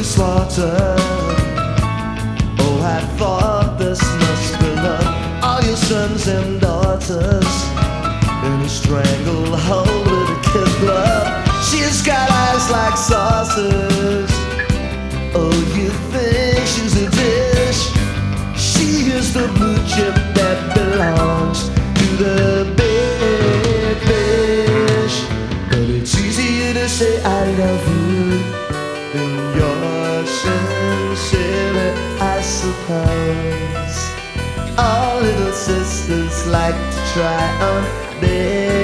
slaughter. Oh, I thought this must be love. All your sons and daughters in a stranglehold with a kid glove. She's got eyes like saucers. Oh, you think she's a dish? She is the blue chip that belongs to the big fish. But it's easier to say I love you than you're sincere, I suppose. All little sisters like to try on big